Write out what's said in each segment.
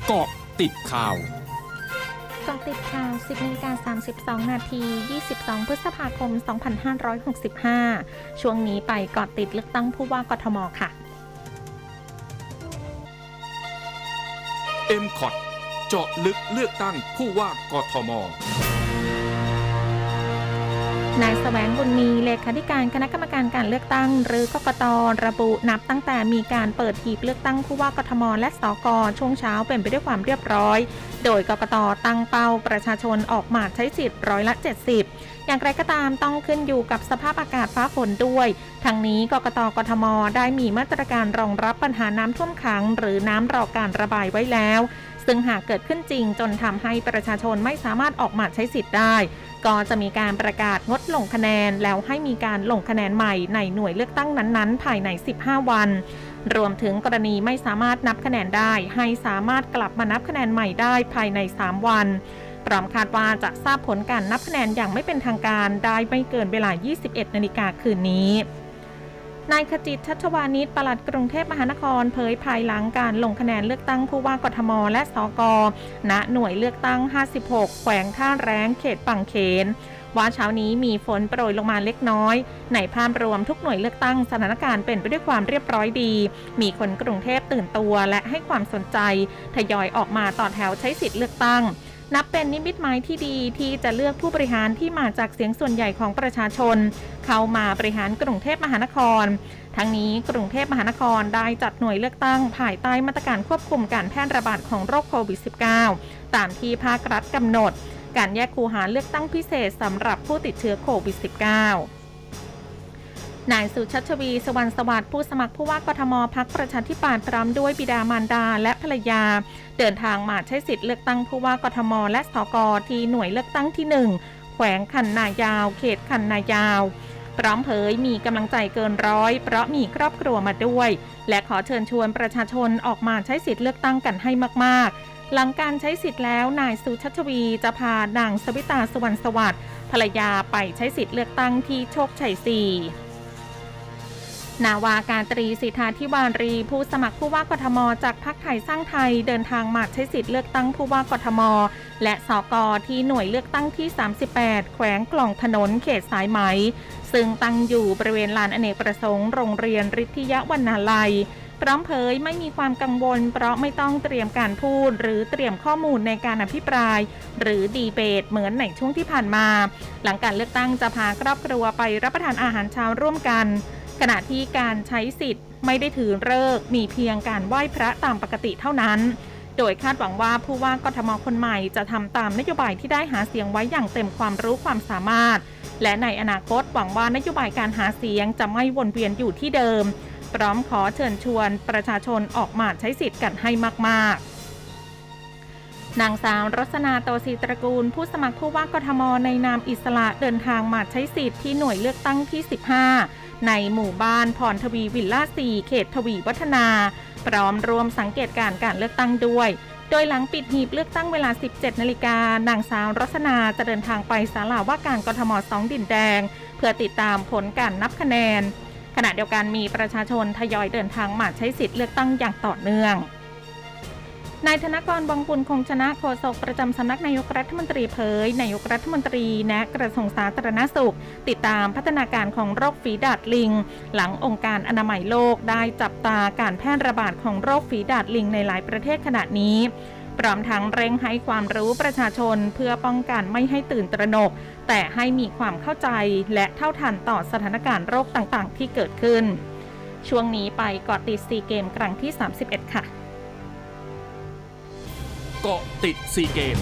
เกาะติดข่าวเกาะติดข่าว 10:32 นาที 22 พฤษภาคม 2565 ช่วงนี้ไปเกาะติดเลือกตั้งผู้ว่ากทมค่ะ MCOT เจาะลึกเลือกตั้งผู้ว่ากทมนายแสวงบุญมีเลขาธิการคณะกรรมการการเลือกตั้งหรือกกต.ระบุนับตั้งแต่มีการเปิดหีบเลือกตั้งผู้ว่ากทมและสก.ช่วงเช้าเป็นไปด้วยความเรียบร้อยโดยกกต.ตั้งเป้าประชาชนออกมาใช้สิทธิ์70%อย่างไรก็ตามต้องขึ้นอยู่กับสภาพอากาศฟ้าฝนด้วยทั้งนี้กกต.กทมได้มีมาตรการรองรับปัญหาน้ำท่วมขังหรือน้ำรอการระบายไว้แล้วซึ่งหากเกิดขึ้นจริงจนทำให้ประชาชนไม่สามารถออกมาใช้สิทธิ์ได้ก็จะมีการประกาศงดลงคะแนนแล้วให้มีการลงคะแนนใหม่ในหน่วยเลือกตั้งนั้นๆภายใน15วันรวมถึงกรณีไม่สามารถนับคะแนนได้ให้สามารถกลับมานับคะแนนใหม่ได้ภายใน3วันพร้อมคาดว่าจะทราบผลการนับคะแนนอย่างไม่เป็นทางการได้ไม่เกินเวลา 21 นาฬิกาคืนนี้นายขจิต ชัชวานิช ปลัดกรุงเทพมหานครเผยภายหลังการลงคะแนนเลือกตั้งผู้ว่ากทมและสก.ณหน่วยเลือกตั้ง56แขวงท่าแร้งเขตปังเขนว่าเช้านี้มีฝนโปรยลงมาเล็กน้อยในภาพรวมทุกหน่วยเลือกตั้งสถานการณ์เป็นไปด้วยความเรียบร้อยดีมีคนกรุงเทพตื่นตัวและให้ความสนใจทยอยออกมาต่อแถวใช้สิทธิ์เลือกตั้งนับเป็นนิมิตหมายที่ดีที่จะเลือกผู้บริหารที่มาจากเสียงส่วนใหญ่ของประชาชนเข้ามาบริหารกรุงเทพมหานครทั้งนี้กรุงเทพมหานครได้จัดหน่วยเลือกตั้งภายใต้มาตรการควบคุมการแพร่ระบาดของโรคโควิด -19 ตามที่ภาครัฐกำหนดการแยกคูหาเลือกตั้งพิเศษสำหรับผู้ติดเชื้อโควิด -19นายสุชัชวี สวรรณสวัสดิ์ผู้สมัครผู้ว่ากทมพรรคประชาธิปัตย์พร้อมด้วยบิดามารดาและภรรยาเดินทางมาใช้สิทธิ์เลือกตั้งผู้ว่ากทมและสก.ที่หน่วยเลือกตั้งที่1แขวงคันนายาวเขตคันนายาวพร้อมเผยมีกำลังใจเกินร้อยเพราะมีครอบครัวมาด้วยและขอเชิญชวนประชาชนออกมาใช้สิทธิ์เลือกตั้งกันให้มากๆหลังการใช้สิทธิ์แล้วนายสุชัชวีจะพานางสวิตาสวรรณสวัสดิ์ภรรยาไปใช้สิทธิ์เลือกตั้งที่โชคชัย4นาวากาตรีสิทธาธิวารีผู้สมัครผู้ว่ากทมจากพรรคไทยสร้างไทยเดินทางมาใช้สิทธิ์เลือกตั้งผู้ว่ากทมและสก.ที่หน่วยเลือกตั้งที่38แขวงกล่องถนนเขตสายไหมซึ่งตั้งอยู่บริเวณลานอเนกประสงค์โรงเรียนฤทธิยวรรณาลัยพร้อมเผยไม่มีความกังวลเพราะไม่ต้องเตรียมการพูดหรือเตรียมข้อมูลในการอภิปรายหรือดีเบตเหมือนในช่วงที่ผ่านมาหลังการเลือกตั้งจะพาครอบครัวไปรับประทานอาหารเช้าร่วมกันขณะที่การใช้สิทธิ์ไม่ได้ถือฤกษ์มีเพียงการไหว้พระตามปกติเท่านั้นโดยคาดหวังว่าผู้ว่ากทมคนใหม่จะทำตามนโยบายที่ได้หาเสียงไว้อย่างเต็มความรู้ความสามารถและในอนาคตหวังว่านโยบายการหาเสียงจะไม่วนเวียนอยู่ที่เดิมพร้อมขอเชิญชวนประชาชนออกมาใช้สิทธิ์กันให้มากๆนางสาวรสนาโตศรีตระกูลผู้สมัครผู้ว่ากทมในนามอิสระเดินทางมาใช้สิทธิ์ที่หน่วยเลือกตั้งที่15ในหมู่บ้านพรทวีวิลล่า4เขตทวีวัฒนาพร้อมรวมสังเกตการเลือกตั้งด้วยโดยหลังปิดหีบเลือกตั้งเวลา 17 นาฬิกานางสาวรสนาจะเดินทางไปศาลาว่าการกทม2ดินแดงเพื่อติดตามผลการนับคะแนนขณะเดียวกันมีประชาชนทยอยเดินทางมาใช้สิทธิ์เลือกตั้งอย่างต่อเนื่องนายธนกร วังบุญคงชนะโฆษกประจำสำนักนายกรัฐมนตรีเผยนายกรัฐมนตรีแนะกระทรวงสาธารณสุขติดตามพัฒนาการของโรคฝีดาษลิงหลังองค์การอนามัยโลกได้จับตาการแพร่ระบาดของโรคฝีดาษลิงในหลายประเทศขณะนี้พร้อมทั้งเร่งให้ความรู้ประชาชนเพื่อป้องกันไม่ให้ตื่นตระหนกแต่ให้มีความเข้าใจและเท่าทันต่อสถานการณ์โรคต่างๆที่เกิดขึ้นช่วงนี้ไปเกาะติดซีเกมครั้งที่31ค่ะเกาะติดซีเกม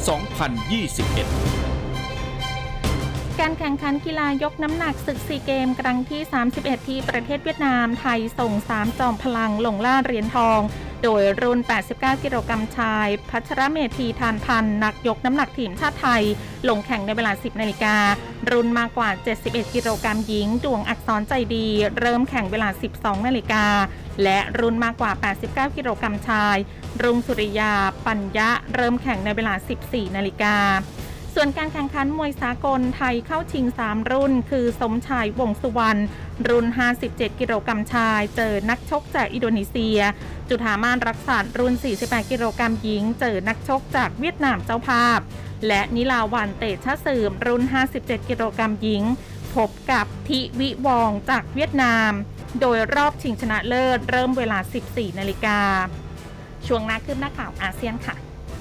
2021 การแข่งขันกีฬายกน้ำหนักศึกซีเกมครั้งที่31ที่ประเทศเวียดนามไทยส่ง3จอมพลังลงล่าเหรียญทองโดยรุ่น89กิโลกรัมชายพัชรเมธีทานพันธ์นักยกน้ำหนักทีมชาติไทยลงแข่งในเวลา 10 นาฬิการุ่นมากกว่า71กิโลกรัมหญิงดวงอักษรใจดีเริ่มแข่งเวลา 12 นาฬิกาและรุ่นมากกว่า89กิโลกรัมชายรุ่งสุริยาปัญญะเริ่มแข่งในเวลา 14 นาฬิกาส่วนการแข่งขันมวยสากลไทยเข้าชิง3รุ่นคือสมชายวงสุวรรณรุ่น57กิโลกรัมชายเจอนักชกจากอินโดนีเซียจุฑามาศรักษารุ่น48กิโลกรัมหญิงเจอนักชกจากเวียดนามเจ้าภาพและนิลาวันเตชะสืบรุ่น57กิโลกรัมหญิงพบกับทิวิวองจากเวียดนามโดยรอบชิงชนะเลิศเริ่มเวลา 14 นาฬิกาช่วงหน้าคืบหน้าข่าวอาเซียนค่ะ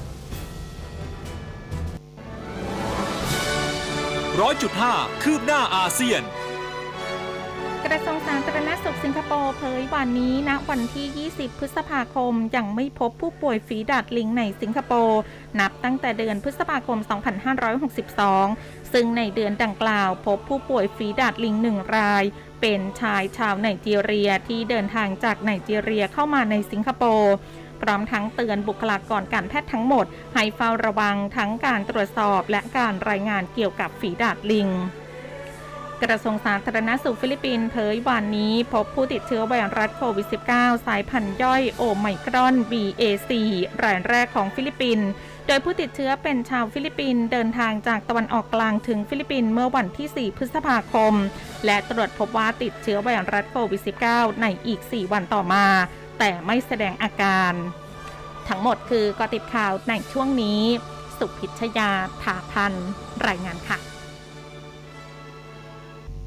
100.5 คืบหน้าอาเซียนกระทรวงสาธารณสุขสิงคโปร์เผยวันนี้ณวันที่ 20 พฤษภาคมยังไม่พบผู้ป่วยฝีดาษลิงในสิงคโปร์นับตั้งแต่เดือนพฤษภาคม 2562 ซึ่งในเดือนดังกล่าวพบผู้ป่วยฝีดาษลิง1รายเป็นชายชาวไนจีเรียที่เดินทางจากไนจีเรียเข้ามาในสิงคโปร์พร้อมทั้งเตือนบุคลากรการแพทย์ทั้งหมดให้เฝ้าระวังทั้งการตรวจสอบและการรายงานเกี่ยวกับฝีดาษลิงกระทรวงสาธารณสุขฟิลิปปินส์เผยวันนี้พบผู้ติดเชื้อไวรัสโควิด -19 สายพันธุ์ย่อยโอไมครอน BA.4 รายแรกของฟิลิปปินส์โดยผู้ติดเชื้อเป็นชาวฟิลิปปินส์เดินทางจากตะวันออกกลางถึงฟิลิปปินส์เมื่อวันที่ 4 พฤษภาคมและตรวจพบว่าติดเชื้อไวรัสโควิด -19 ในอีก 4 วันต่อมาแต่ไม่แสดงอาการทั้งหมดคือก็ติดข่าวในช่วงนี้สุพิชยา ถาพันรายงานค่ะ